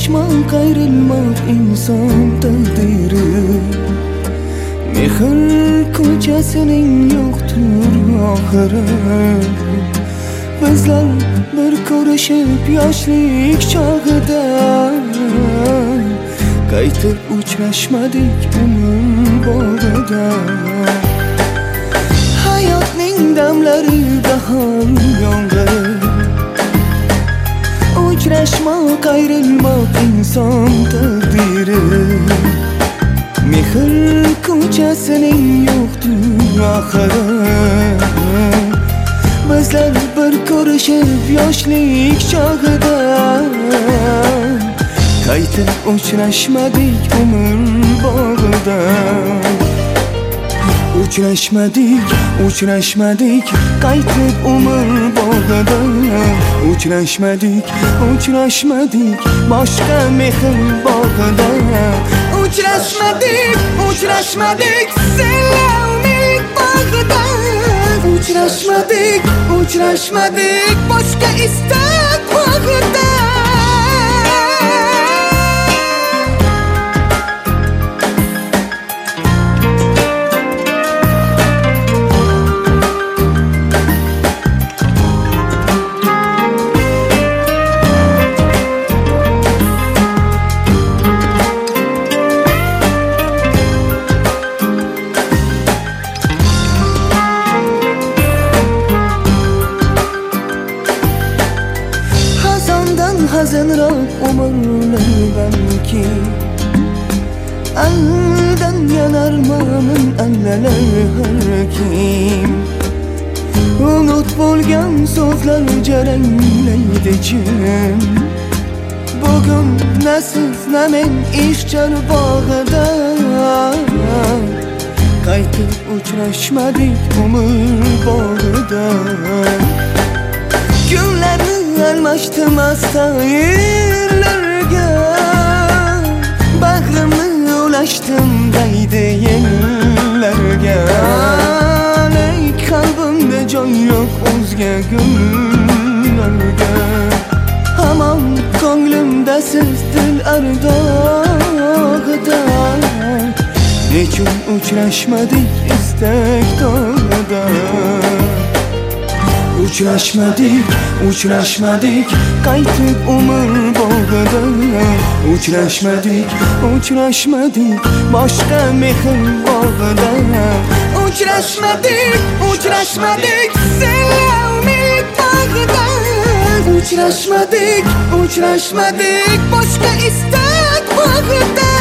Uçrashmak ayrılmak inson takdiri. Mehr ko'chasining yo'qdir oxiri. Bizlar bir ko'rishib yoshlik chog'ida qaytib uchrashmadik umr bog'ida. Hayotning damlari bahor yomg'iri. Uchrashmak ayrılmak inson taqdiri. Mehr ko'chasining yo'qdir oxiri. Bizlar bir ko'rishib yoshlik chog'ida qaytib uchrashmadik umr bog'ida. Uchrashmadik qaytib umr bog'ida. Uchrashmadik boshqa mehr bog'ida. Uchrashmadik senla umid bog'ida. Uchrashmadik boshqa istak bog'ida. Hazınroq umrlar balki, aldan yanarmanın allalar har kim. Unut bo'lgan so'zlar jaranglaydi jim. Bugun na siz na men ishchan bog'ida qaytib uchrashmadik umr bog'ida. Kunlarni almashdim astayirlarga, bag'rimni ulashdim daydi yellarga. Lek qalbimda joy yo'q o'zga gullarga. Hamon ko'nglimda siz dil ardog'ida. Nechun uchrashmadik istak tog'ida. Uchrashmadik qaytib umr bog'ida. Uchrashmadik boshqa mehr bog'ida. Uchrashmadik senla umid bog'ida. Uchrashmadik boshqa istak bog'ida.